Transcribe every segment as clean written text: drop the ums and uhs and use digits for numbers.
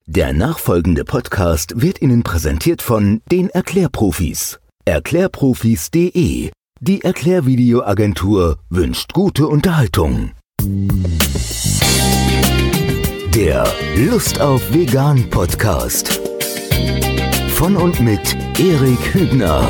Der nachfolgende Podcast wird Ihnen präsentiert von den Erklärprofis. Erklärprofis.de. Die Erklärvideoagentur wünscht gute Unterhaltung. Der Lust auf Vegan Podcast. Von und mit Erik Hübner.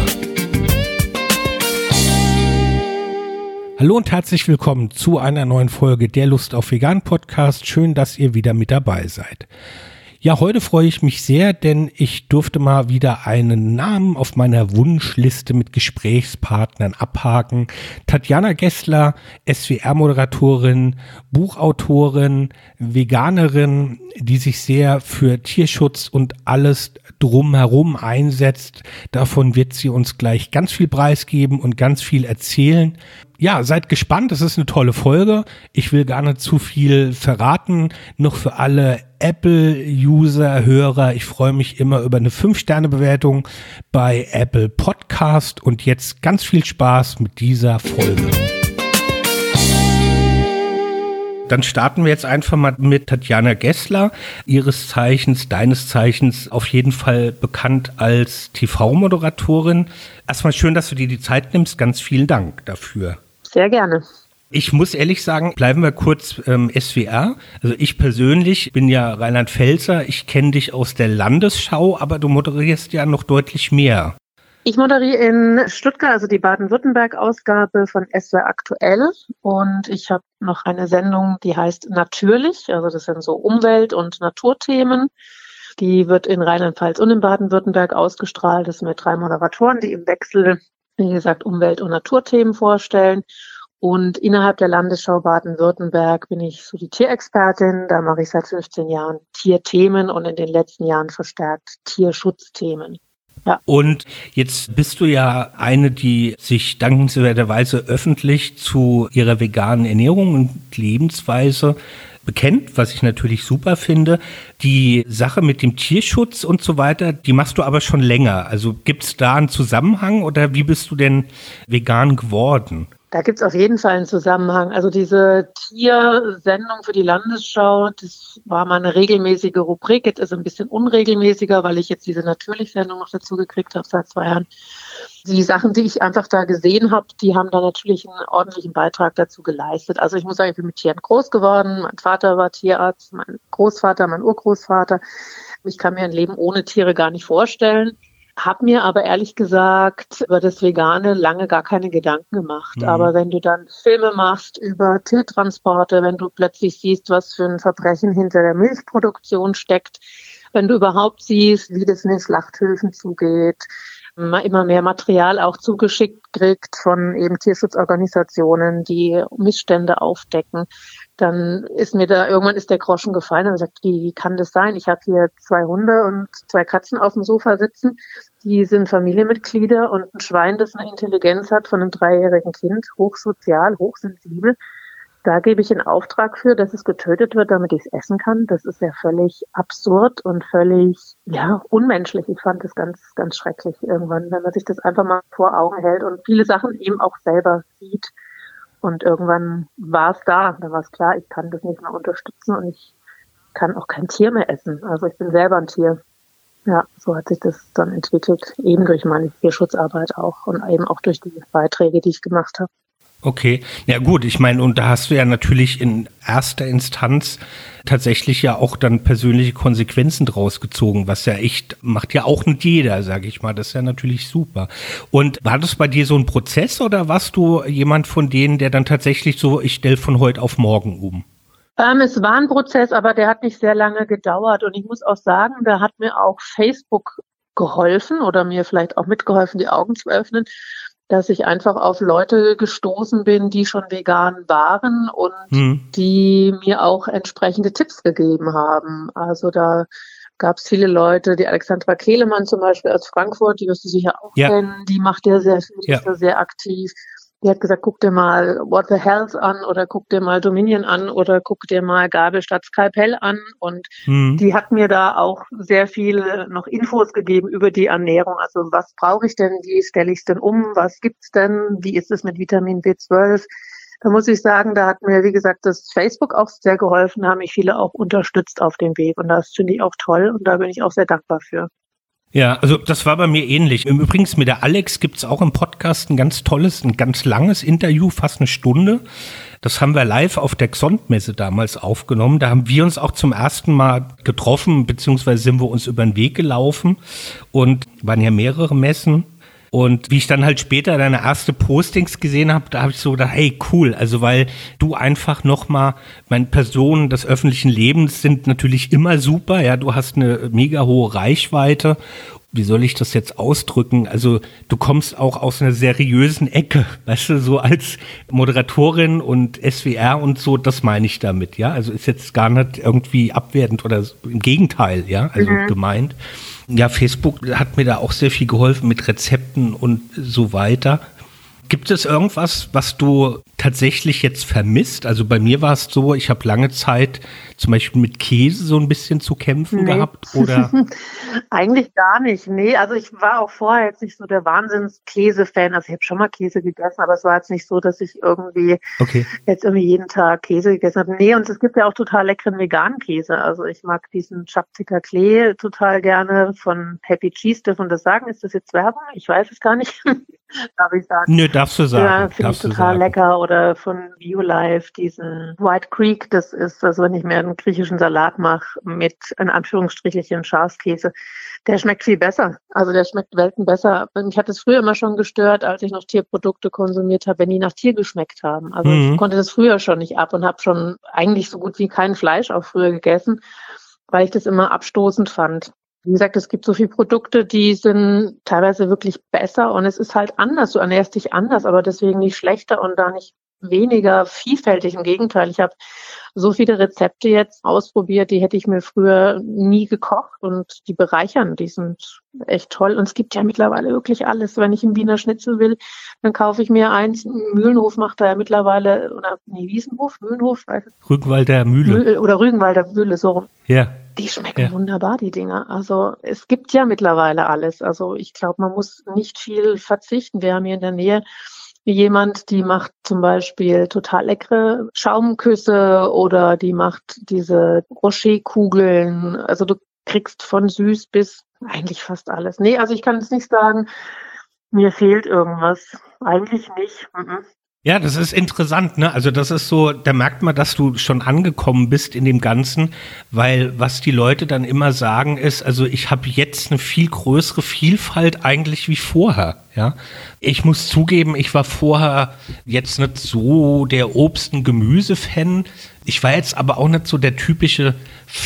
Hallo und herzlich willkommen zu einer neuen Folge der Lust auf Vegan Podcast. Schön, dass ihr wieder mit dabei seid. Ja, heute freue ich mich sehr, denn ich durfte mal wieder einen Namen auf meiner Wunschliste mit Gesprächspartnern abhaken. Tatjana Geßler, SWR-Moderatorin, Buchautorin, Veganerin, die sich sehr für Tierschutz und alles drumherum einsetzt. Davon wird sie uns gleich ganz viel preisgeben und ganz viel erzählen. Ja, seid gespannt, es ist eine tolle Folge. Ich will gar nicht zu viel verraten. Noch für alle Apple-User, Hörer, ich freue mich immer über eine 5-Sterne-Bewertung bei Apple Podcast. Und jetzt ganz viel Spaß mit dieser Folge. Dann starten wir jetzt einfach mal mit Tatjana Geßler, deines Zeichens auf jeden Fall bekannt als TV-Moderatorin. Erstmal schön, dass du dir die Zeit nimmst. Ganz vielen Dank dafür. Sehr gerne. Ich muss ehrlich sagen, bleiben wir kurz SWR. Also ich persönlich bin ja Rheinland-Pfälzer. Ich kenne dich aus der Landesschau, aber du moderierst ja noch deutlich mehr. Ich moderiere in Stuttgart, also die Baden-Württemberg-Ausgabe von SWR aktuell. Und ich habe noch eine Sendung, die heißt Natürlich. Also das sind so Umwelt- und Naturthemen. Die wird in Rheinland-Pfalz und in Baden-Württemberg ausgestrahlt. Das sind mit 3 Moderatoren, die im Wechsel, wie gesagt, Umwelt- und Naturthemen vorstellen. Und innerhalb der Landesschau Baden-Württemberg bin ich so die Tierexpertin. Da mache ich seit 15 Jahren Tierthemen und in den letzten Jahren verstärkt Tierschutzthemen. Ja. Und jetzt bist du ja eine, die sich dankenswerterweise öffentlich zu ihrer veganen Ernährung und Lebensweise bekennt, was ich natürlich super finde. Die Sache mit dem Tierschutz und so weiter, die machst du aber schon länger. Also gibt es da einen Zusammenhang oder wie bist du denn vegan geworden? Da gibt es auf jeden Fall einen Zusammenhang. Also diese Tiersendung für die Landesschau, das war mal eine regelmäßige Rubrik. Jetzt ist es ein bisschen unregelmäßiger, weil ich jetzt diese Natürlich-Sendung noch dazu gekriegt habe seit 2 Jahren. Die Sachen, die ich einfach da gesehen habe, die haben da natürlich einen ordentlichen Beitrag dazu geleistet. Also ich muss sagen, ich bin mit Tieren groß geworden. Mein Vater war Tierarzt, mein Großvater, mein Urgroßvater. Ich kann mir ein Leben ohne Tiere gar nicht vorstellen. Hab mir aber ehrlich gesagt über das Vegane lange gar keine Gedanken gemacht. Mhm. Aber wenn du dann Filme machst über Tiertransporte, wenn du plötzlich siehst, was für ein Verbrechen hinter der Milchproduktion steckt, wenn du überhaupt siehst, wie das in den Schlachthöfen zugeht, man immer mehr Material auch zugeschickt kriegt von eben Tierschutzorganisationen, die Missstände aufdecken, dann ist mir da, irgendwann ist der Groschen gefallen und gesagt, wie kann das sein? Ich habe hier 2 Hunde und 2 Katzen auf dem Sofa sitzen, die sind Familienmitglieder und ein Schwein, das eine Intelligenz hat von einem 3-jährigen Kind, hochsozial, hochsensibel. Da gebe ich einen Auftrag für, dass es getötet wird, damit ich es essen kann. Das ist ja völlig absurd und völlig, unmenschlich. Ich fand das ganz, ganz schrecklich irgendwann, wenn man sich das einfach mal vor Augen hält und viele Sachen eben auch selber sieht. Und irgendwann war es da. Dann war es klar, ich kann das nicht mehr unterstützen und ich kann auch kein Tier mehr essen. Also ich bin selber ein Tier. Ja, so hat sich das dann entwickelt, eben durch meine Tierschutzarbeit auch und eben auch durch die Beiträge, die ich gemacht habe. Okay, ja gut, ich meine, und da hast du ja natürlich in erster Instanz tatsächlich ja auch dann persönliche Konsequenzen draus gezogen, was ja echt, macht ja auch nicht jeder, sage ich mal, das ist ja natürlich super. Und war das bei dir so ein Prozess oder warst du jemand von denen, der dann tatsächlich so, ich stelle von heute auf morgen um? Es war ein Prozess, aber der hat nicht sehr lange gedauert und ich muss auch sagen, da hat mir auch Facebook geholfen oder mir vielleicht auch mitgeholfen, die Augen zu öffnen, dass ich einfach auf Leute gestoßen bin, die schon vegan waren und die mir auch entsprechende Tipps gegeben haben. Also da gab es viele Leute, die Alexandra Kehlemann zum Beispiel aus Frankfurt, die wirst du sicher auch kennen, die macht ja sehr viel, ist da sehr aktiv. Die hat gesagt, guck dir mal What the Health an oder guck dir mal Dominion an oder guck dir mal Gabel statt Skalpell an. Und die hat mir da auch sehr viel noch Infos gegeben über die Ernährung. Also was brauche ich denn, wie stelle ich es denn um, was gibt's denn, wie ist es mit Vitamin B12? Da muss ich sagen, da hat mir, wie gesagt, das Facebook auch sehr geholfen, da haben mich viele auch unterstützt auf dem Weg und das finde ich auch toll und da bin ich auch sehr dankbar für. Ja, also das war bei mir ähnlich. Übrigens mit der Alex gibt's auch im Podcast ein ganz tolles, ein ganz langes Interview, fast eine Stunde. Das haben wir live auf der Xont-Messe damals aufgenommen. Da haben wir uns auch zum ersten Mal getroffen, beziehungsweise sind wir uns über den Weg gelaufen und waren ja mehrere Messen. Und wie ich dann halt später deine erste Postings gesehen habe, da habe ich so gedacht, hey, cool. Also weil du einfach nochmal, meine Personen des öffentlichen Lebens sind natürlich immer super. Ja, du hast eine mega hohe Reichweite. Wie soll ich das jetzt ausdrücken? Also du kommst auch aus einer seriösen Ecke, weißt du, so als Moderatorin und SWR und so, das meine ich damit, ja. Also ist jetzt gar nicht irgendwie abwertend oder im Gegenteil, ja, also gemeint. Ja, Facebook hat mir da auch sehr viel geholfen mit Rezepten und so weiter. Gibt es irgendwas, was du tatsächlich jetzt vermisst? Also bei mir war es so, ich habe lange Zeit zum Beispiel mit Käse so ein bisschen zu kämpfen gehabt, oder? Eigentlich gar nicht, nee. Also ich war auch vorher jetzt nicht so der Wahnsinns-Käse-Fan. Also ich habe schon mal Käse gegessen, aber es war jetzt nicht so, dass ich irgendwie jetzt irgendwie jeden Tag Käse gegessen habe. Nee, und es gibt ja auch total leckeren veganen Käse. Also ich mag diesen Chaptika Klee total gerne von Happy Cheese. Dürfen das sagen? Ist das jetzt Werbung? Ich weiß es gar nicht. Darf ich sagen? Nö, darfst du sagen. Ja, finde ich total lecker. Oder von BioLife, diesen White Creek, das ist, also wenn ich mir einen griechischen Salat mache mit, in Anführungsstrichelchen, Schafskäse, der schmeckt viel besser. Also der schmeckt Welten besser. Mich hat es früher immer schon gestört, als ich noch Tierprodukte konsumiert habe, wenn die nach Tier geschmeckt haben. Also ich konnte das früher schon nicht ab und habe schon eigentlich so gut wie kein Fleisch auch früher gegessen, weil ich das immer abstoßend fand. Wie gesagt, es gibt so viele Produkte, die sind teilweise wirklich besser und es ist halt anders. Du ernährst dich anders, aber deswegen nicht schlechter und da nicht weniger vielfältig. Im Gegenteil, ich habe so viele Rezepte jetzt ausprobiert, die hätte ich mir früher nie gekocht und die bereichern, die sind echt toll. Und es gibt ja mittlerweile wirklich alles. Wenn ich einen Wiener Schnitzel will, dann kaufe ich mir eins. Mühlenhof macht da ja mittlerweile, oder nee, Wiesenhof, Mühlenhof, weiß ich. Rügenwalder Mühle. Oder Rügenwalder Mühle, so rum. Ja. Die schmecken wunderbar, die Dinger. Also es gibt ja mittlerweile alles. Also ich glaube, man muss nicht viel verzichten. Wir haben hier in der Nähe jemand, die macht zum Beispiel total leckere Schaumküsse oder die macht diese Rocher-Kugeln. Also du kriegst von süß bis eigentlich fast alles. Nee, also ich kann es nicht sagen, mir fehlt irgendwas. Eigentlich nicht. Ja, das ist interessant, ne? Also das ist so, da merkt man, dass du schon angekommen bist in dem Ganzen, weil was die Leute dann immer sagen ist, also ich habe jetzt eine viel größere Vielfalt eigentlich wie vorher, ja. Ich muss zugeben, ich war vorher jetzt nicht so der Obst- und Gemüse-Fan. Ich war jetzt aber auch nicht so der typische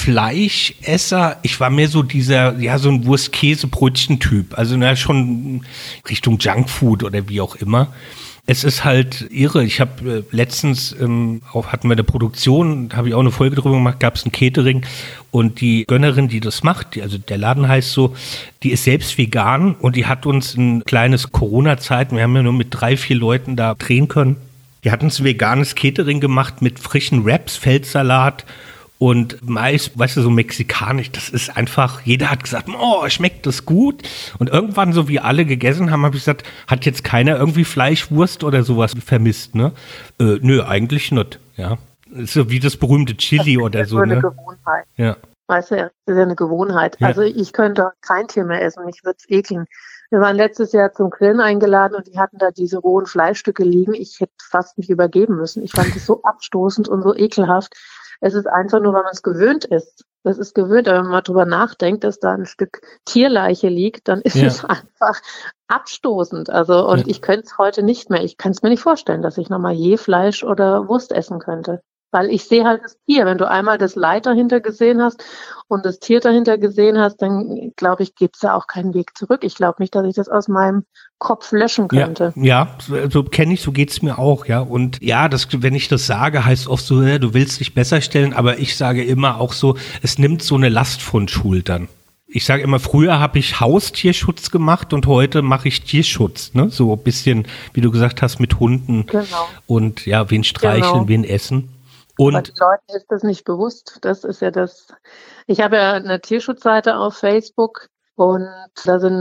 Fleischesser. Ich war mehr so dieser, ja, so ein Wurst-Käse-Brötchen-Typ. Also schon Richtung Junkfood oder wie auch immer. Es ist halt irre. Ich habe letztens, hatten wir eine Produktion, habe ich auch eine Folge drüber gemacht, gab es ein Catering und die Gönnerin, die das macht, also der Laden heißt so, die ist selbst vegan und die hat uns ein kleines Corona-Zeit, wir haben ja nur mit 3-4 Leuten da drehen können, die hat uns ein veganes Catering gemacht mit frischen Wraps, Feldsalat und Mais, weißt du, so mexikanisch, das ist einfach, jeder hat gesagt, oh, schmeckt das gut? Und irgendwann, so wie alle gegessen haben, habe ich gesagt, hat jetzt keiner irgendwie Fleisch, Wurst oder sowas vermisst, ne? Nö, eigentlich nicht, ja. Ist so wie das berühmte Chili oder so, ne? Das ist eine Gewohnheit. Ja. Weißt du, das ist ja eine Gewohnheit. Ja. Also ich könnte kein Tier mehr essen, mich würde es ekeln. Wir waren letztes Jahr zum Grillen eingeladen und die hatten da diese rohen Fleischstücke liegen. Ich hätte fast mich übergeben müssen. Ich fand es so abstoßend und so ekelhaft. Es ist einfach nur, weil man es gewöhnt ist. Das ist gewöhnt, aber wenn man mal drüber nachdenkt, dass da ein Stück Tierleiche liegt, dann ist es einfach abstoßend. Also, und ich könnte es heute nicht mehr. Ich kann es mir nicht vorstellen, dass ich nochmal je Fleisch oder Wurst essen könnte. Weil ich sehe halt das Tier. Wenn du einmal das Leid dahinter gesehen hast und das Tier dahinter gesehen hast, dann glaube ich, gibt es da auch keinen Weg zurück. Ich glaube nicht, dass ich das aus meinem Kopf löschen könnte. Ja, so kenne ich, so geht's mir auch, ja. Und ja, wenn ich das sage, heißt oft so, du willst dich besser stellen, aber ich sage immer auch so, es nimmt so eine Last von Schultern. Ich sage immer, früher habe ich Haustierschutz gemacht und heute mache ich Tierschutz, ne? So ein bisschen, wie du gesagt hast, mit Hunden und ja, wen streicheln, wen essen. Und aber den Leuten ist das nicht bewusst. Das ist ja das. Ich habe ja eine Tierschutzseite auf Facebook und da sind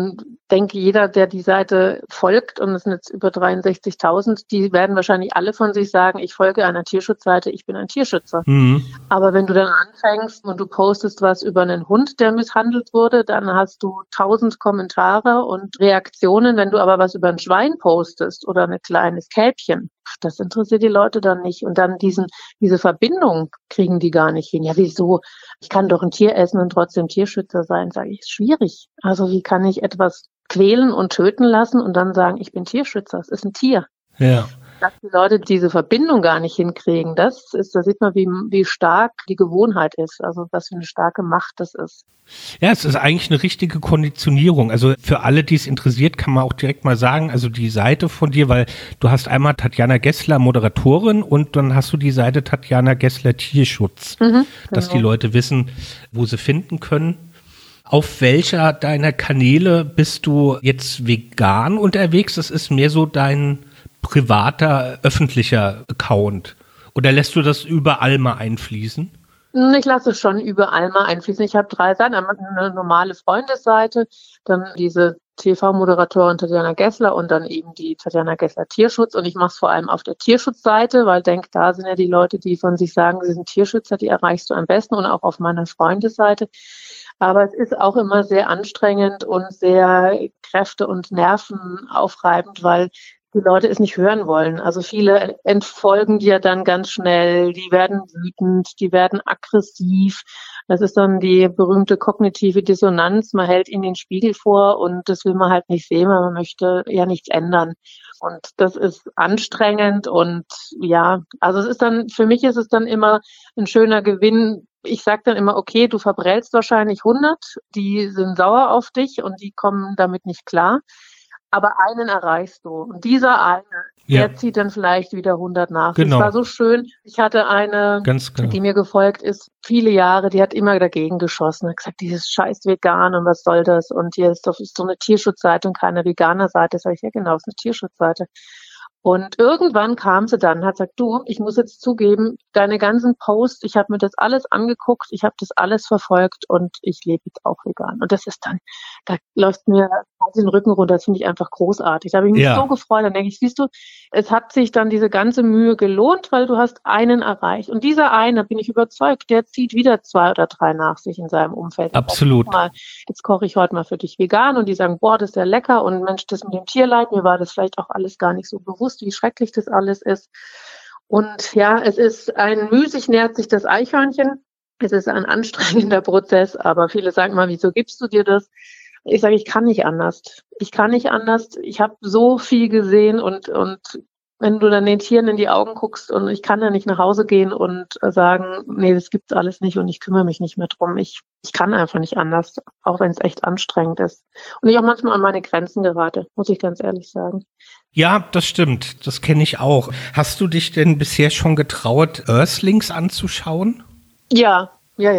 denke, jeder, der die Seite folgt, und es sind jetzt über 63.000, die werden wahrscheinlich alle von sich sagen, ich folge einer Tierschutzseite, ich bin ein Tierschützer. Aber wenn du dann anfängst und du postest was über einen Hund, der misshandelt wurde, dann hast du 1000 Kommentare und Reaktionen. Wenn du aber was über ein Schwein postest oder ein kleines Kälbchen, das interessiert die Leute dann nicht. Und dann diese Verbindung kriegen die gar nicht hin. Ja, wieso? Ich kann doch ein Tier essen und trotzdem Tierschützer sein, sage ich, ist schwierig. Also wie kann ich etwas quälen und töten lassen und dann sagen, ich bin Tierschützer, es ist ein Tier. Ja. Dass die Leute diese Verbindung gar nicht hinkriegen, da sieht man, wie stark die Gewohnheit ist, also was für eine starke Macht das ist. Ja, es ist eigentlich eine richtige Konditionierung. Also für alle, die es interessiert, kann man auch direkt mal sagen, also die Seite von dir, weil du hast einmal Tatjana Gessler, Moderatorin, und dann hast du die Seite Tatjana Gessler Tierschutz, dass die Leute wissen, wo sie finden können. Auf welcher deiner Kanäle bist du jetzt vegan unterwegs? Das ist mehr so dein privater, öffentlicher Account. Oder lässt du das überall mal einfließen? Ich lasse es schon überall mal einfließen. Ich habe 3 Seiten, einmal eine normale Freundesseite, dann diese TV-Moderatorin Tatjana Gessler und dann eben die Tatjana Gessler Tierschutz. Und ich mache es vor allem auf der Tierschutzseite, weil da sind ja die Leute, die von sich sagen, sie sind Tierschützer, die erreichst du am besten, und auch auf meiner Freundesseite. Aber es ist auch immer sehr anstrengend und sehr kräfte- und nervenaufreibend, weil die Leute es nicht hören wollen. Also viele entfolgen dir dann ganz schnell, die werden wütend, die werden aggressiv. Das ist dann die berühmte kognitive Dissonanz. Man hält ihnen den Spiegel vor und das will man halt nicht sehen, weil man möchte ja nichts ändern. Und das ist anstrengend und ja, also für mich ist es dann immer ein schöner Gewinn. Ich sage dann immer, okay, du verprellst wahrscheinlich 100, die sind sauer auf dich und die kommen damit nicht klar. Aber einen erreichst du. Und dieser eine, der zieht dann vielleicht wieder 100 nach. Genau. Das war so schön. Ich hatte eine, die mir gefolgt ist, viele Jahre, die hat immer dagegen geschossen. Hat gesagt, dieses scheiß Vegan und was soll das? Und hier ist so eine Tierschutzseite und keine Veganer-Seite. Sag ich, ja genau, ist eine Tierschutzseite. Und irgendwann kam sie dann, hat gesagt, du, ich muss jetzt zugeben, deine ganzen Posts, ich habe mir das alles angeguckt, ich habe das alles verfolgt und ich lebe jetzt auch vegan. Und das ist dann, da läuft mir den Rücken runter, das finde ich einfach großartig. Da habe ich mich so gefreut, dann denke ich, siehst du, es hat sich dann diese ganze Mühe gelohnt, weil du hast einen erreicht. Und dieser eine, bin ich überzeugt, der zieht wieder 2 oder 3 nach sich in seinem Umfeld. Absolut. Jetzt koche ich heute mal für dich vegan und die sagen, boah, das ist ja lecker und Mensch, das mit dem Tierleid, mir war das vielleicht auch alles gar nicht so bewusst, wie schrecklich das alles ist. Und ja, es ist müßig nährt sich das Eichhörnchen. Es ist ein anstrengender Prozess, aber viele sagen mal, wieso gibst du dir das? Ich sage, ich kann nicht anders. Ich kann nicht anders. Ich habe so viel gesehen und wenn du dann den Tieren in die Augen guckst und ich kann ja nicht nach Hause gehen und sagen, nee, das gibt's alles nicht und ich kümmere mich nicht mehr drum. Ich kann einfach nicht anders, auch wenn es echt anstrengend ist. Und ich auch manchmal an meine Grenzen gerate, muss ich ganz ehrlich sagen. Ja, das stimmt. Das kenne ich auch. Hast du dich denn bisher schon getraut, Earthlings anzuschauen? Ja.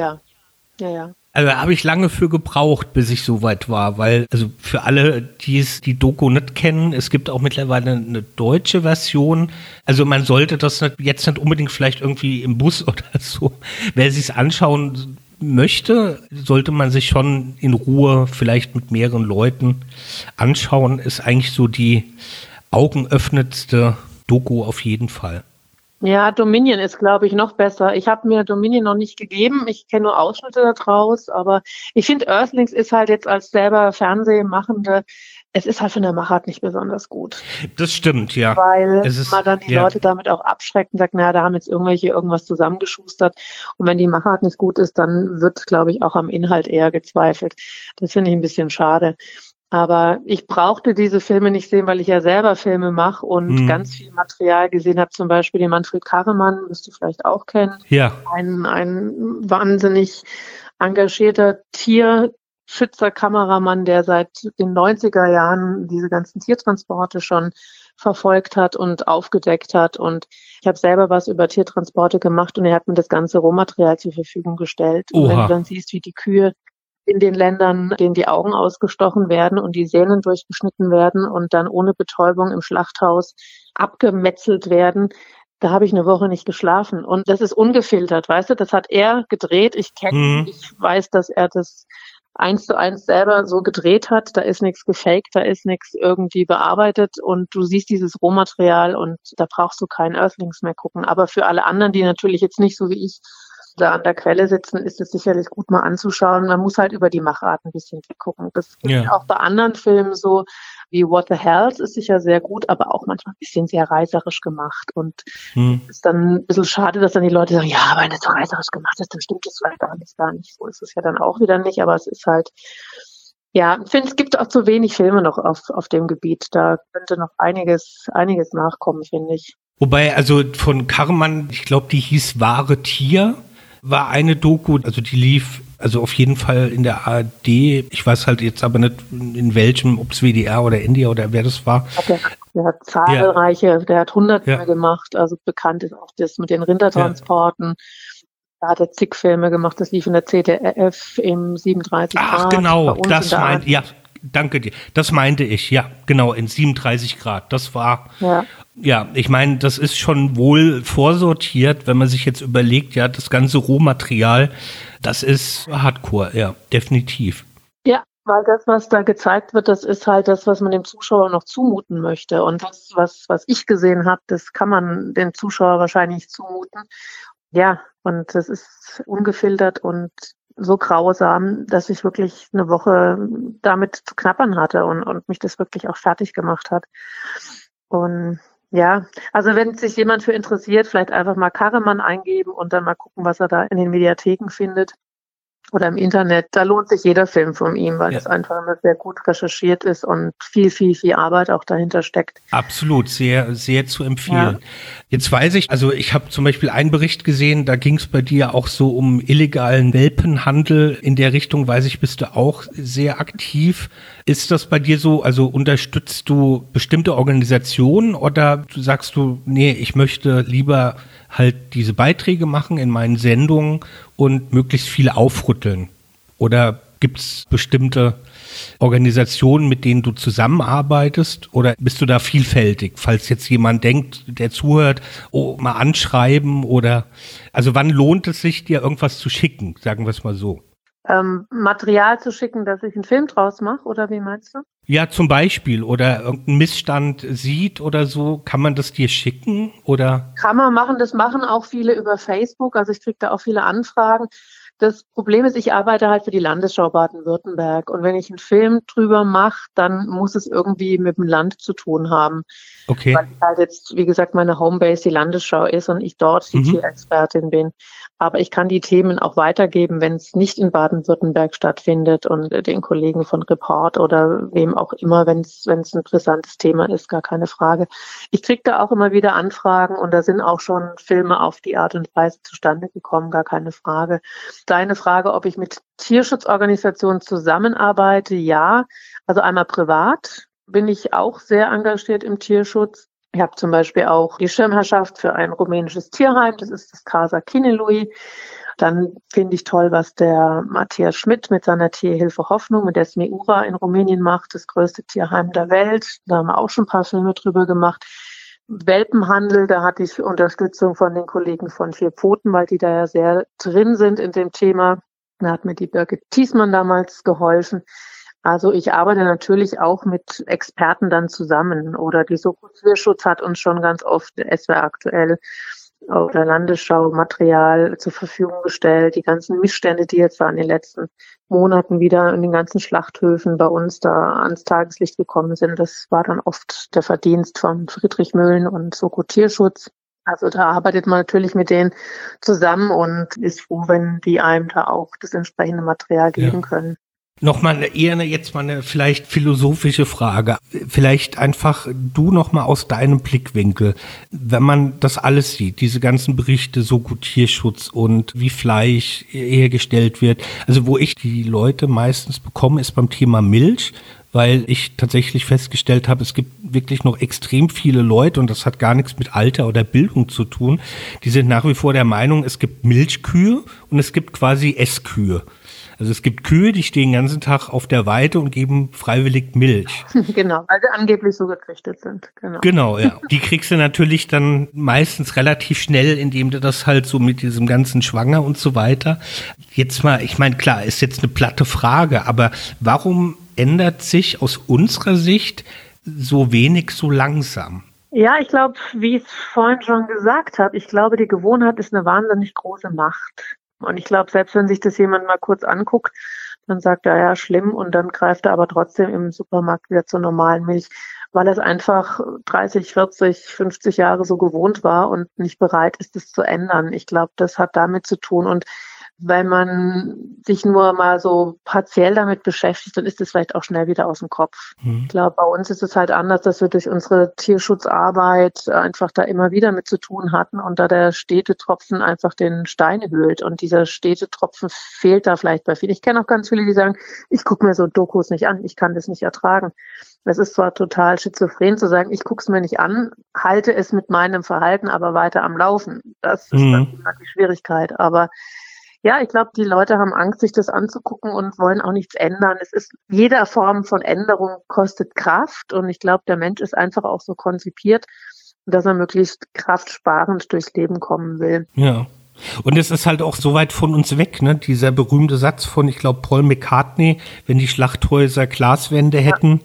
Also da habe ich lange für gebraucht, bis ich so weit war, weil, also für alle, die die Doku nicht kennen, es gibt auch mittlerweile eine deutsche Version. Also man sollte das jetzt nicht unbedingt vielleicht irgendwie im Bus oder so. Wer sich es anschauen möchte, sollte man sich schon in Ruhe vielleicht mit mehreren Leuten anschauen. Ist eigentlich so die augenöffnendste Doku auf jeden Fall. Ja, Dominion ist, glaube ich, noch besser. Ich habe mir Dominion noch nicht gegeben. Ich kenne nur Ausschnitte daraus, aber ich finde, Earthlings ist halt jetzt als selber Fernsehmachende, es ist halt von der Machart nicht besonders gut. Das stimmt, ja. Weil man dann die Leute damit auch abschreckt und sagt, naja, da haben jetzt irgendwas zusammengeschustert. Und wenn die Machart nicht gut ist, dann wird, glaube ich, auch am Inhalt eher gezweifelt. Das finde ich ein bisschen schade. Aber ich brauchte diese Filme nicht sehen, weil ich ja selber Filme mache und ganz viel Material gesehen habe. Zum Beispiel den Manfred Karremann, müsst ihr vielleicht auch kennen. Ja. Ein wahnsinnig engagierter Tierschützer, Kameramann, der seit den 90er Jahren diese ganzen Tiertransporte schon verfolgt hat und aufgedeckt hat. Und ich habe selber was über Tiertransporte gemacht und er hat mir das ganze Rohmaterial zur Verfügung gestellt. Oha. Und wenn du dann siehst, wie die Kühe in den Ländern, denen die Augen ausgestochen werden und die Sehnen durchgeschnitten werden und dann ohne Betäubung im Schlachthaus abgemetzelt werden, da habe ich eine Woche nicht geschlafen. Und das ist ungefiltert, weißt du, das hat er gedreht. Ich kenne ihn, ich weiß, dass er das 1:1 selber so gedreht hat. Da ist nichts gefaked, da ist nichts irgendwie bearbeitet und du siehst dieses Rohmaterial und da brauchst du keinen Earthlings mehr gucken. Aber für alle anderen, die natürlich jetzt nicht so wie ich da an der Quelle sitzen, ist es sicherlich gut mal anzuschauen. Man muss halt über die Machart ein bisschen gucken. Das ist auch bei anderen Filmen so, wie What the Hells ist sicher sehr gut, aber auch manchmal ein bisschen sehr reißerisch gemacht. Und ist dann ein bisschen schade, dass dann die Leute sagen, ja, aber wenn es so reißerisch gemacht ist, dann stimmt das vielleicht gar nicht. So ist es ja dann auch wieder nicht, aber es ist halt, ja, ich finde, es gibt auch zu wenig Filme noch auf dem Gebiet. Da könnte noch einiges nachkommen, finde ich. Wobei, also von Karman, ich glaube, die hieß Wahre Tier, war eine Doku, also die lief also auf jeden Fall in der ARD. Ich weiß halt jetzt aber nicht in welchem, ob es WDR oder NDR oder wer das war. Der hat zahlreiche, der hat Hunderte gemacht, also bekannt ist auch das mit den Rindertransporten. Da hat er zig Filme gemacht, das lief in der ZDF im 37 Grad. Ach genau, das meinte, ja, danke dir. Das meinte ich, ja, genau, in 37 Grad. Das war, ja, ich meine, das ist schon wohl vorsortiert, wenn man sich jetzt überlegt, ja, das ganze Rohmaterial, das ist Hardcore, ja, definitiv. Ja, weil das, was da gezeigt wird, das ist halt das, was man dem Zuschauer noch zumuten möchte. Und das, was ich gesehen habe, das kann man dem Zuschauer wahrscheinlich zumuten. Ja, und das ist ungefiltert und so grausam, dass ich wirklich eine Woche damit zu knabbern hatte und mich das wirklich auch fertig gemacht hat. Und ja, also wenn sich jemand für interessiert, vielleicht einfach mal Karremann eingeben und dann mal gucken, was er da in den Mediatheken findet oder im Internet. Da lohnt sich jeder Film von ihm, weil es einfach sehr gut recherchiert ist und viel Arbeit auch dahinter steckt. Absolut, sehr, sehr zu empfehlen. Ja. Jetzt weiß ich, also ich habe zum Beispiel einen Bericht gesehen, da ging es bei dir auch so um illegalen Welpenhandel. In der Richtung, weiß ich, bist du auch sehr aktiv. Ist das bei dir so, also unterstützt du bestimmte Organisationen oder sagst du, nee, ich möchte lieber halt diese Beiträge machen in meinen Sendungen und möglichst viele aufrütteln? Oder gibt es bestimmte Organisationen, mit denen du zusammenarbeitest? Oder bist du da vielfältig? Falls jetzt jemand denkt, der zuhört, oh, mal anschreiben oder, also wann lohnt es sich, dir irgendwas zu schicken? Sagen wir es mal so. Material zu schicken, dass ich einen Film draus mache, oder wie meinst du? Ja, zum Beispiel, oder irgendeinen Missstand sieht oder so, kann man das dir schicken, oder? Kann man machen, das machen auch viele über Facebook, also ich kriege da auch viele Anfragen. Das Problem ist, ich arbeite halt für die Landesschau Baden-Württemberg und wenn ich einen Film drüber mache, dann muss es irgendwie mit dem Land zu tun haben. Okay. Weil halt jetzt, wie gesagt, meine Homebase die Landesschau ist und ich dort die Tierexpertin bin. Aber ich kann die Themen auch weitergeben, wenn es nicht in Baden-Württemberg stattfindet und den Kollegen von Report oder wem auch immer, wenn es ein brisantes Thema ist, gar keine Frage. Ich kriege da auch immer wieder Anfragen und da sind auch schon Filme auf die Art und Weise zustande gekommen, gar keine Frage. Deine Frage, ob ich mit Tierschutzorganisationen zusammenarbeite, ja. Also einmal privat bin ich auch sehr engagiert im Tierschutz. Ich habe zum Beispiel auch die Schirmherrschaft für ein rumänisches Tierheim, das ist das Casa Chinelui. Dann finde ich toll, was der Matthias Schmidt mit seiner Tierhilfe Hoffnung, mit der Smeura in Rumänien macht, das größte Tierheim der Welt. Da haben wir auch schon ein paar Filme drüber gemacht. Welpenhandel, da hatte ich Unterstützung von den Kollegen von Vier Pfoten, weil die da ja sehr drin sind in dem Thema. Da hat mir die Birgit Thiesmann damals geholfen. Also ich arbeite natürlich auch mit Experten dann zusammen. Oder die Soko Tierschutz hat uns schon ganz oft SWR aktuell oder Landesschau Material zur Verfügung gestellt. Die ganzen Missstände, die jetzt da in den letzten Monaten wieder in den ganzen Schlachthöfen bei uns da ans Tageslicht gekommen sind, das war dann oft der Verdienst von Friedrich Möhlen und Soko Tierschutz. Also da arbeitet man natürlich mit denen zusammen und ist froh, wenn die einem da auch das entsprechende Material geben können. Nochmal jetzt mal eine vielleicht philosophische Frage. Vielleicht einfach du nochmal aus deinem Blickwinkel, wenn man das alles sieht, diese ganzen Berichte, Soko Tierschutz und wie Fleisch hergestellt wird. Also wo ich die Leute meistens bekomme, ist beim Thema Milch, weil ich tatsächlich festgestellt habe, es gibt wirklich noch extrem viele Leute und das hat gar nichts mit Alter oder Bildung zu tun. Die sind nach wie vor der Meinung, es gibt Milchkühe und es gibt quasi Esskühe. Also es gibt Kühe, die stehen den ganzen Tag auf der Weide und geben freiwillig Milch. Genau, weil sie angeblich so gezüchtet sind. Genau, ja. Die kriegst du natürlich dann meistens relativ schnell, indem du das halt so mit diesem ganzen Schwanger und so weiter. Jetzt mal, ich meine, klar, ist jetzt eine platte Frage, aber warum ändert sich aus unserer Sicht so wenig so langsam? Ja, ich glaube, wie ich es vorhin schon gesagt habe, ich glaube, die Gewohnheit ist eine wahnsinnig große Macht. Und ich glaube, selbst wenn sich das jemand mal kurz anguckt, dann sagt er, ja, schlimm, und dann greift er aber trotzdem im Supermarkt wieder zur normalen Milch, weil er es einfach 30, 40, 50 Jahre so gewohnt war und nicht bereit ist, es zu ändern. Ich glaube, das hat damit zu tun. Und wenn man sich nur mal so partiell damit beschäftigt, dann ist es vielleicht auch schnell wieder aus dem Kopf. Ich glaube, bei uns ist es halt anders, dass wir durch unsere Tierschutzarbeit einfach da immer wieder mit zu tun hatten und da der Städtetropfen einfach den Stein höhlt. Und dieser Städtetropfen fehlt da vielleicht bei vielen. Ich kenne auch ganz viele, die sagen, ich gucke mir so Dokus nicht an, ich kann das nicht ertragen. Es ist zwar total schizophren zu sagen, ich gucke es mir nicht an, halte es mit meinem Verhalten aber weiter am Laufen. Das ist dann immer die Schwierigkeit. Aber ja, ich glaube, die Leute haben Angst, sich das anzugucken und wollen auch nichts ändern. Es ist, jede Form von Änderung kostet Kraft, und ich glaube, der Mensch ist einfach auch so konzipiert, dass er möglichst kraftsparend durchs Leben kommen will. Ja. Und es ist halt auch so weit von uns weg, ne? Dieser berühmte Satz von, ich glaube, Paul McCartney, wenn die Schlachthäuser Glaswände hätten.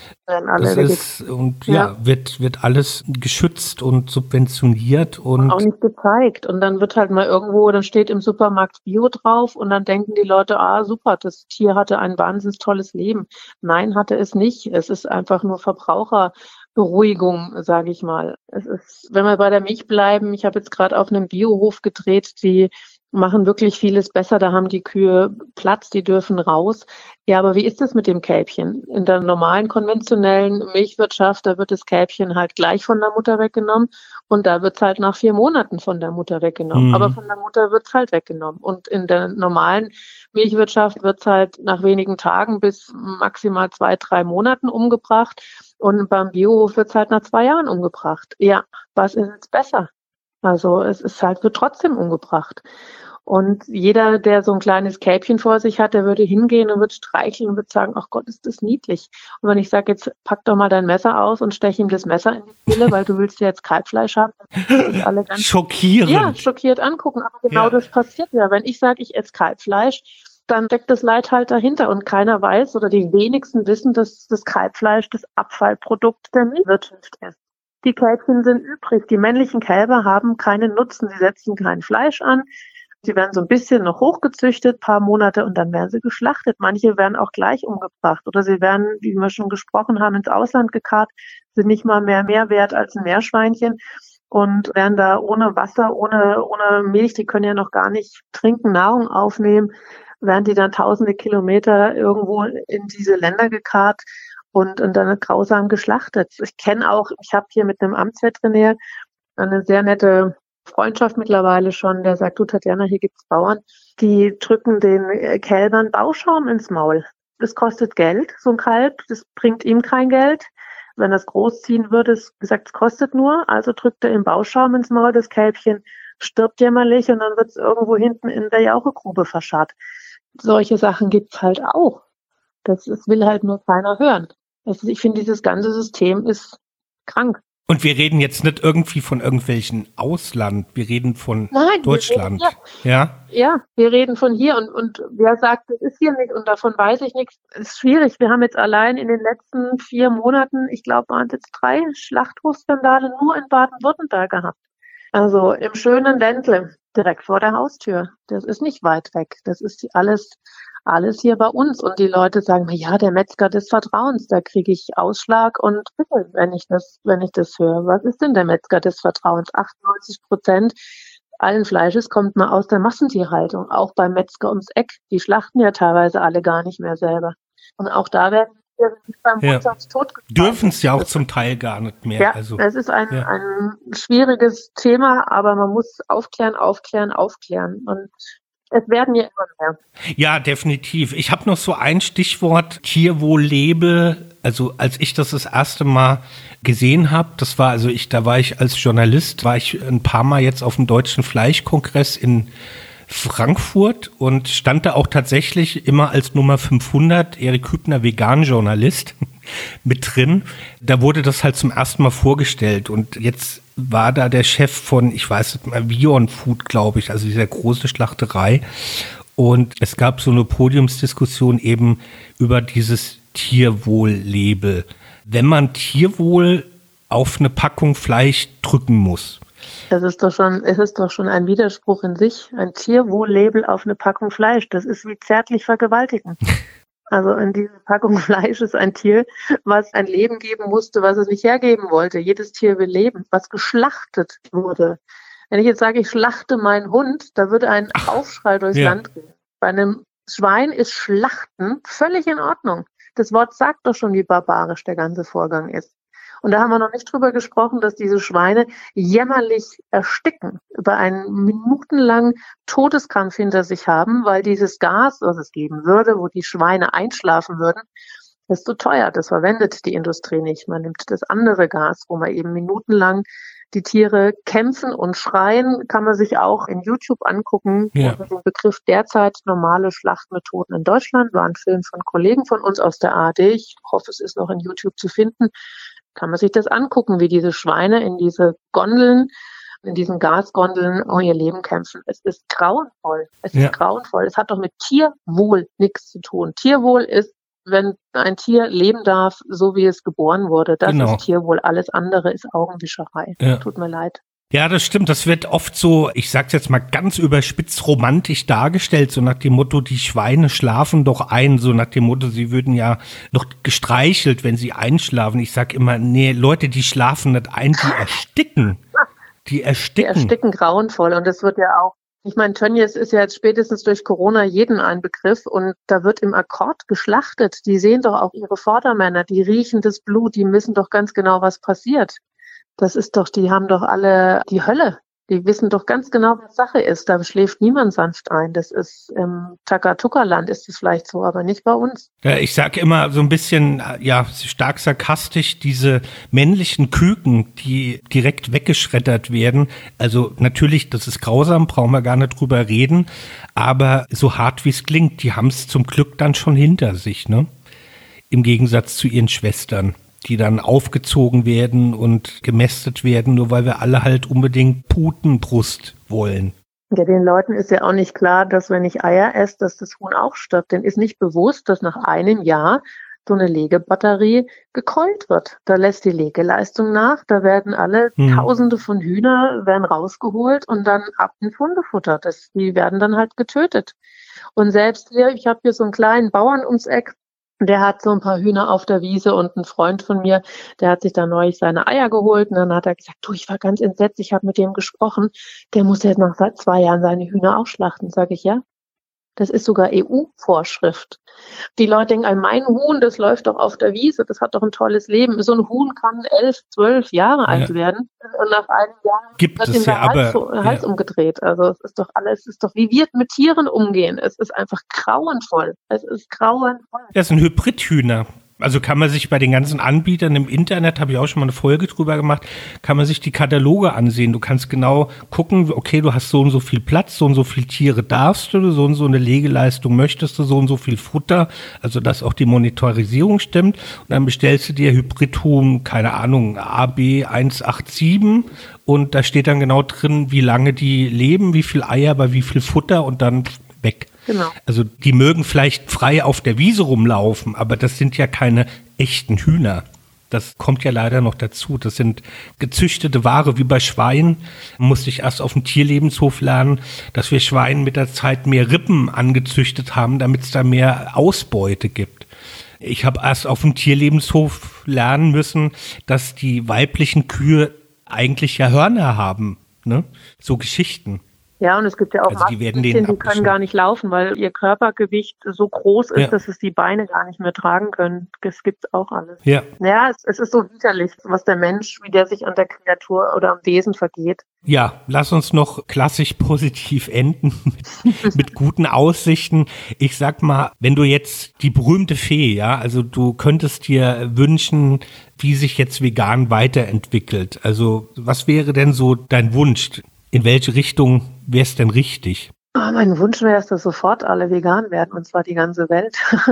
Das ist, und wird alles geschützt und subventioniert und auch nicht gezeigt. Und dann wird halt mal irgendwo, dann steht im Supermarkt Bio drauf, und dann denken die Leute, super, das Tier hatte ein wahnsinnig tolles Leben. Nein, hatte es nicht. Es ist einfach nur Verbraucherberuhigung, sage ich mal. Es ist, wenn wir bei der Milch bleiben, ich habe jetzt gerade auf einem Biohof gedreht, die machen wirklich vieles besser. Da haben die Kühe Platz, die dürfen raus. Ja, aber wie ist das mit dem Kälbchen? In der normalen, konventionellen Milchwirtschaft, da wird das Kälbchen halt gleich von der Mutter weggenommen, und da wird es halt nach 4 Monaten von der Mutter weggenommen. Aber von der Mutter wird es halt weggenommen. Und in der normalen Milchwirtschaft wird es halt nach wenigen Tagen bis maximal 2, 3 Monaten umgebracht. Und beim Biohof wird es halt nach 2 Jahren umgebracht. Ja, was ist jetzt besser? Also es ist halt, wird trotzdem umgebracht. Und jeder, der so ein kleines Kälbchen vor sich hat, der würde hingehen und würde streicheln und würde sagen, ach Gott, ist das niedlich. Und wenn ich sage, jetzt pack doch mal dein Messer aus und stech ihm das Messer in die Kehle, weil du willst ja jetzt Kalbfleisch haben, dann sich alle ganz schockiert angucken. Aber genau das passiert ja. Wenn ich sage, ich esse Kalbfleisch, dann steckt das Leid halt dahinter, und keiner weiß, oder die wenigsten wissen, dass das Kalbfleisch das Abfallprodukt der Milchwirtschaft ist. Die Kälbchen sind übrig. Die männlichen Kälber haben keinen Nutzen. Sie setzen kein Fleisch an. Sie werden so ein bisschen noch hochgezüchtet, paar Monate, und dann werden sie geschlachtet. Manche werden auch gleich umgebracht. Oder sie werden, wie wir schon gesprochen haben, ins Ausland gekarrt, sind nicht mal mehr wert als ein Meerschweinchen und werden da ohne Wasser, ohne Milch, die können ja noch gar nicht trinken, Nahrung aufnehmen, werden die dann tausende Kilometer irgendwo in diese Länder gekarrt und dann grausam geschlachtet. Ich habe hier mit einem Amtsveterinär eine sehr nette Freundschaft mittlerweile schon, der sagt, du Tatjana, hier gibt's Bauern, die drücken den Kälbern Bauschaum ins Maul. Das kostet Geld, so ein Kalb, das bringt ihm kein Geld. Wenn er es großziehen würde, es kostet nur, also drückt er ihm Bauschaum ins Maul, das Kälbchen stirbt jämmerlich, und dann wird es irgendwo hinten in der Jauchegrube verscharrt. Solche Sachen gibt's halt auch. Das will halt nur keiner hören. Also ich finde, dieses ganze System ist krank. Und wir reden jetzt nicht irgendwie von irgendwelchen Ausland, wir reden von Deutschland. Ja, wir reden von hier, und wer sagt, das ist hier nicht, und davon weiß ich nichts. Es ist schwierig. Wir haben jetzt allein in den letzten 4 Monaten, ich glaube, waren es jetzt 3 Schlachthofskandale nur in Baden-Württemberg gehabt. Also im schönen Ländle, direkt vor der Haustür. Das ist nicht weit weg. Das ist alles hier bei uns. Und die Leute sagen, ja, der Metzger des Vertrauens, da kriege ich Ausschlag und bitte, wenn ich das höre. Was ist denn der Metzger des Vertrauens? 98% allen Fleisches kommt mal aus der Massentierhaltung, auch beim Metzger ums Eck. Die schlachten ja teilweise alle gar nicht mehr selber. Und auch da werden wir beim Mundschutz totgeschlagen. Dürfen es ja auch zum Teil gar nicht mehr. Ja, also, es ist ein schwieriges Thema, aber man muss aufklären. Und es werden ja immer mehr. Ja, definitiv. Ich habe noch so ein Stichwort, Tierwohl-Lebe. Also als ich das erste Mal gesehen habe, da war ich als Journalist, war ich ein paar Mal jetzt auf dem Deutschen Fleischkongress in Frankfurt und stand da auch tatsächlich immer als Nummer 500 Erik Hübner Vegan-Journalist mit drin. Da wurde das halt zum ersten Mal vorgestellt und jetzt war da der Chef von, ich weiß nicht mal, Vion Food, glaube ich, also dieser große Schlachterei. Und es gab so eine Podiumsdiskussion eben über dieses Tierwohl-Label. Wenn man Tierwohl auf eine Packung Fleisch drücken muss. Es ist doch schon ein Widerspruch in sich. Ein Tierwohl-Label auf eine Packung Fleisch. Das ist wie zärtlich vergewaltigen. Also in dieser Packung Fleisch ist ein Tier, was ein Leben geben musste, was es nicht hergeben wollte. Jedes Tier will leben, was geschlachtet wurde. Wenn ich jetzt sage, ich schlachte meinen Hund, da würde ein Aufschrei durchs Land gehen. Bei einem Schwein ist Schlachten völlig in Ordnung. Das Wort sagt doch schon, wie barbarisch der ganze Vorgang ist. Und da haben wir noch nicht drüber gesprochen, dass diese Schweine jämmerlich ersticken, über einen minutenlangen Todeskampf hinter sich haben, weil dieses Gas, was es geben würde, wo die Schweine einschlafen würden, ist zu teuer. Das verwendet die Industrie nicht. Man nimmt das andere Gas, wo man eben minutenlang die Tiere kämpfen und schreien, kann man sich auch in YouTube angucken. Ja. Unter dem Begriff derzeit normale Schlachtmethoden in Deutschland war ein Film von Kollegen von uns aus der ARD. Ich hoffe, es ist noch in YouTube zu finden. Kann man sich das angucken, wie diese Schweine in diese Gondeln, in diesen Gasgondeln um ihr Leben kämpfen. Es ist grauenvoll. Es ist grauenvoll. Es hat doch mit Tierwohl nichts zu tun. Tierwohl ist, wenn ein Tier leben darf, so wie es geboren wurde. Das ist Tierwohl. Alles andere ist Augenwischerei. Ja. Tut mir leid. Ja, das stimmt. Das wird oft so, ich sag's jetzt mal ganz überspitzt romantisch dargestellt, so nach dem Motto, die Schweine schlafen doch ein, so nach dem Motto, sie würden ja noch gestreichelt, wenn sie einschlafen. Ich sag immer, nee, Leute, die schlafen nicht ein, die ersticken. Die ersticken grauenvoll und das wird ja auch, ich meine, Tönnies ist ja jetzt spätestens durch Corona jedem ein Begriff und da wird im Akkord geschlachtet. Die sehen doch auch ihre Vordermänner, die riechen das Blut, die wissen doch ganz genau, was passiert. Das ist doch, die haben doch alle die Hölle. Die wissen doch ganz genau, was Sache ist. Da schläft niemand sanft ein. Das ist im Takatuka-Land ist es vielleicht so, aber nicht bei uns. Ja, ich sage immer so ein bisschen, stark sarkastisch, diese männlichen Küken, die direkt weggeschreddert werden. Also natürlich, das ist grausam, brauchen wir gar nicht drüber reden. Aber so hart wie es klingt, die haben es zum Glück dann schon hinter sich, ne? Im Gegensatz zu ihren Schwestern, die dann aufgezogen werden und gemästet werden, nur weil wir alle halt unbedingt Putenbrust wollen. Ja, den Leuten ist ja auch nicht klar, dass wenn ich Eier esse, dass das Huhn auch stirbt. Denen ist nicht bewusst, dass nach einem Jahr so eine Legebatterie gekeult wird. Da lässt die Legeleistung nach, da werden alle Tausende von Hühner werden rausgeholt und dann ab ins Hundefutter. Die werden dann halt getötet. Und selbst ich habe hier so einen kleinen Bauern ums Eck, der hat so ein paar Hühner auf der Wiese und ein Freund von mir, der hat sich da neulich seine Eier geholt und dann hat er gesagt, du, ich war ganz entsetzt, ich habe mit dem gesprochen, der muss jetzt nach 2 Jahren seine Hühner auch schlachten. Sage ich, ja, das ist sogar EU-Vorschrift. Die Leute denken, mein Huhn, das läuft doch auf der Wiese, das hat doch ein tolles Leben. So ein Huhn kann 11, 12 Jahre alt werden und nach einem Jahr wird ihm der Hals umgedreht. Also es ist doch, wie wir mit Tieren umgehen. Es ist einfach grauenvoll. Es ist grauenvoll. Das sind Hybridhühner. Also kann man sich bei den ganzen Anbietern im Internet, habe ich auch schon mal eine Folge drüber gemacht, kann man sich die Kataloge ansehen. Du kannst genau gucken, okay, du hast so und so viel Platz, so und so viele Tiere darfst du, so und so eine Legeleistung möchtest du, so und so viel Futter, also dass auch die Monetarisierung stimmt. Und dann bestellst du dir Hybridhuhn, keine Ahnung, AB 187 und da steht dann genau drin, wie lange die leben, wie viel Eier, bei wie viel Futter und dann weg. Genau. Also die mögen vielleicht frei auf der Wiese rumlaufen, aber das sind ja keine echten Hühner. Das kommt ja leider noch dazu. Das sind gezüchtete Ware, wie bei Schweinen. Musste ich erst auf dem Tierlebenshof lernen, dass wir Schweinen mit der Zeit mehr Rippen angezüchtet haben, damit es da mehr Ausbeute gibt. Ich habe erst auf dem Tierlebenshof lernen müssen, dass die weiblichen Kühe eigentlich ja Hörner haben, ne? So Geschichten. Ja, und es gibt ja auch Masttiere, die können gar nicht laufen, weil ihr Körpergewicht so groß ist, dass es die Beine gar nicht mehr tragen können. Das gibt's auch alles. Ja, es ist so widerlich, was der Mensch, wie der sich an der Kreatur oder am Wesen vergeht. Ja, lass uns noch klassisch positiv enden mit guten Aussichten. Ich sag mal, wenn du jetzt die berühmte Fee, also du könntest dir wünschen, wie sich jetzt vegan weiterentwickelt. Also was wäre denn so dein Wunsch? In welche Richtung wäre es denn richtig? Mein Wunsch wäre es, dass sofort alle vegan werden, und zwar die ganze Welt.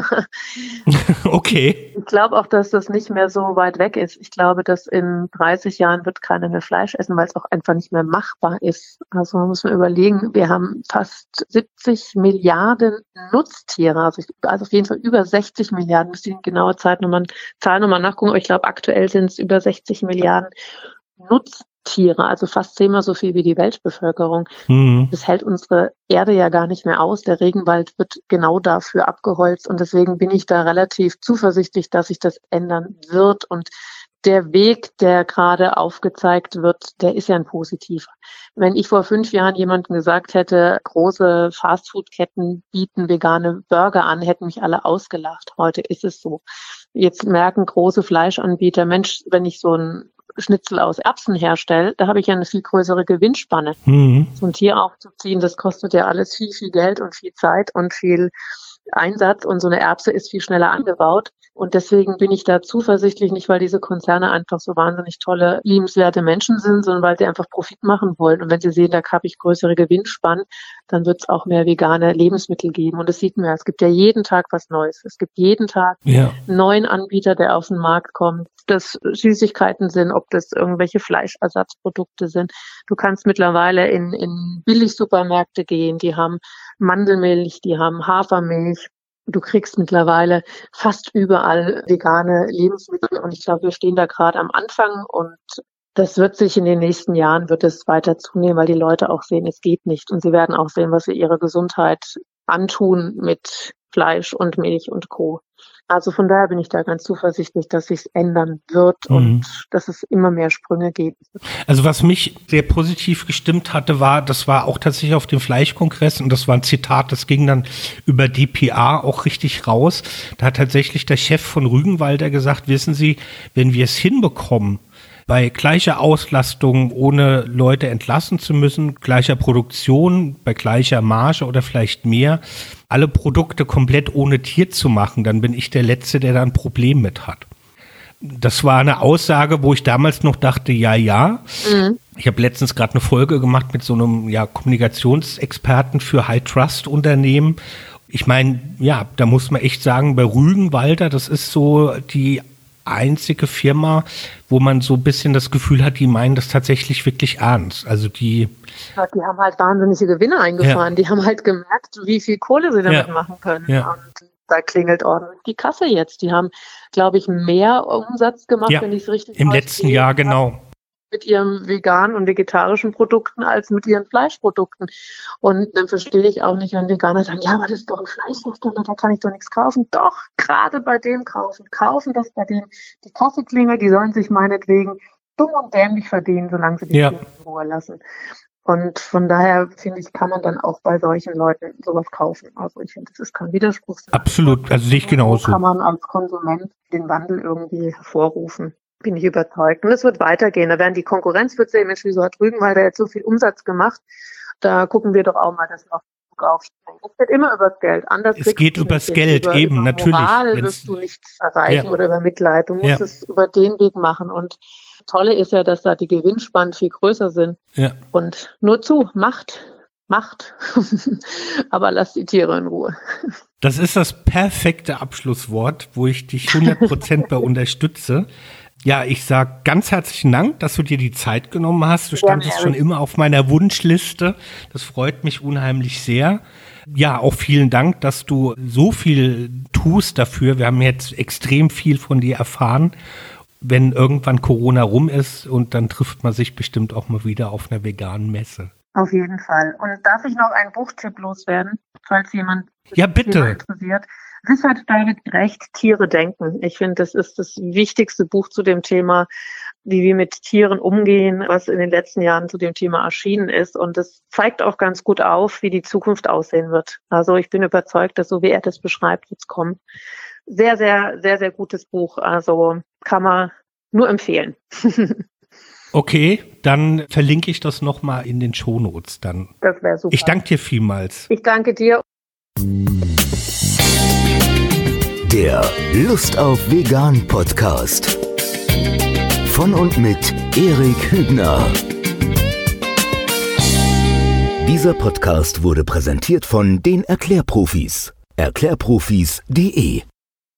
Okay. Ich glaube auch, dass das nicht mehr so weit weg ist. Ich glaube, dass in 30 Jahren wird keiner mehr Fleisch essen, weil es auch einfach nicht mehr machbar ist. Also man muss mal überlegen, wir haben fast 70 Milliarden Nutztiere, also auf jeden Fall über 60 Milliarden, muss ich die genaue Zahl nochmal nachgucken, aber ich glaube, aktuell sind es über 60 Milliarden Nutztiere, also fast 10-mal so viel wie die Weltbevölkerung. Das hält unsere Erde ja gar nicht mehr aus. Der Regenwald wird genau dafür abgeholzt und deswegen bin ich da relativ zuversichtlich, dass sich das ändern wird. Und der Weg, der gerade aufgezeigt wird, der ist ja ein positiver. Wenn ich vor 5 Jahren jemandem gesagt hätte, große Fastfood-Ketten bieten vegane Burger an, hätten mich alle ausgelacht. Heute ist es so. Jetzt merken große Fleischanbieter, Mensch, wenn ich so ein Schnitzel aus Erbsen herstelle, da habe ich ja eine viel größere Gewinnspanne. So ein Tier aufzuziehen, das kostet ja alles viel, viel Geld und viel Zeit und viel Einsatz und so eine Erbse ist viel schneller angebaut. Und deswegen bin ich da zuversichtlich, nicht weil diese Konzerne einfach so wahnsinnig tolle, liebenswerte Menschen sind, sondern weil sie einfach Profit machen wollen. Und wenn sie sehen, da habe ich größere Gewinnspannen, dann wird es auch mehr vegane Lebensmittel geben. Und das sieht man ja, es gibt ja jeden Tag was Neues. Es gibt jeden Tag einen neuen Anbieter, der auf den Markt kommt. Ob das Süßigkeiten sind, ob das irgendwelche Fleischersatzprodukte sind. Du kannst mittlerweile in Billigsupermärkte gehen, die haben Mandelmilch, die haben Hafermilch. Du kriegst mittlerweile fast überall vegane Lebensmittel und ich glaube, wir stehen da gerade am Anfang und das wird sich in den nächsten Jahren, wird es weiter zunehmen, weil die Leute auch sehen, es geht nicht und sie werden auch sehen, was sie ihrer Gesundheit antun mit Fleisch und Milch und Co. Also von daher bin ich da ganz zuversichtlich, dass sich ändern wird und dass es immer mehr Sprünge geben wird. Also was mich sehr positiv gestimmt hatte, das war auch tatsächlich auf dem Fleischkongress und das war ein Zitat, das ging dann über DPA auch richtig raus. Da hat tatsächlich der Chef von Rügenwalder gesagt, wissen Sie, wenn wir es hinbekommen, bei gleicher Auslastung, ohne Leute entlassen zu müssen, gleicher Produktion, bei gleicher Marge oder vielleicht mehr, alle Produkte komplett ohne Tier zu machen, dann bin ich der Letzte, der da ein Problem mit hat. Das war eine Aussage, wo ich damals noch dachte, ja. Ich habe letztens gerade eine Folge gemacht mit so einem Kommunikationsexperten für High-Trust-Unternehmen. Ich meine, ja, da muss man echt sagen, bei Rügenwalder, das ist so die einzige Firma, wo man so ein bisschen das Gefühl hat, die meinen das tatsächlich wirklich ernst. Also die haben halt wahnsinnige Gewinne eingefahren. Ja. Die haben halt gemerkt, wie viel Kohle sie damit machen können. Ja. Und da klingelt ordentlich die Kasse jetzt. Die haben, glaube ich, mehr Umsatz gemacht, wenn ich es richtig im letzten Jahr, genau. Mit ihren veganen und vegetarischen Produkten als mit ihren Fleischprodukten. Und dann verstehe ich auch nicht, wenn Veganer sagen, ja, aber das ist doch ein Fleischhersteller, da kann ich doch nichts kaufen. Doch, gerade bei dem kaufen das bei dem. Die Kaffeeklinge, die sollen sich meinetwegen dumm und dämlich verdienen, solange sie die Tiere in Ruhe lassen. Und von daher, finde ich, kann man dann auch bei solchen Leuten sowas kaufen. Also ich finde, das ist kein Widerspruch. Absolut, also sehe ich genauso. Kann man als Konsument den Wandel irgendwie hervorrufen. Bin ich überzeugt. Und es wird weitergehen. Da werden die Konkurrenz wird sehen, Mensch, wieso hat Rügenwalder jetzt so viel Umsatz gemacht? Da gucken wir doch auch mal, dass noch aufsteigen. Es geht immer übers Geld. Anders es geht übers Geld, eben, natürlich. Moral wirst du nichts erreichen oder über Mitleid. Du musst es über den Weg machen. Und das Tolle ist ja, dass da die Gewinnspannen viel größer sind. Ja. Und nur zu, Macht. Aber lass die Tiere in Ruhe. Das ist das perfekte Abschlusswort, wo ich dich 100% bei unterstütze. Ja, ich sage ganz herzlichen Dank, dass du dir die Zeit genommen hast. Du standest schon immer auf meiner Wunschliste. Das freut mich unheimlich sehr. Ja, auch vielen Dank, dass du so viel tust dafür. Wir haben jetzt extrem viel von dir erfahren. Wenn irgendwann Corona rum ist und dann trifft man sich bestimmt auch mal wieder auf einer veganen Messe. Auf jeden Fall. Und darf ich noch einen Buchtipp loswerden, falls jemand bitte interessiert? Richard David Brecht, Tiere denken. Ich finde, das ist das wichtigste Buch zu dem Thema, wie wir mit Tieren umgehen, was in den letzten Jahren zu dem Thema erschienen ist. Und das zeigt auch ganz gut auf, wie die Zukunft aussehen wird. Also ich bin überzeugt, dass so wie er das beschreibt, wird es kommen. Sehr, sehr, sehr, sehr gutes Buch. Also kann man nur empfehlen. Okay, dann verlinke ich das nochmal in den Shownotes dann. Das wäre super. Ich danke dir vielmals. Ich danke dir. Der Lust auf Vegan Podcast. Von und mit Erik Hübner. Dieser Podcast wurde präsentiert von den Erklärprofis. Erklärprofis.de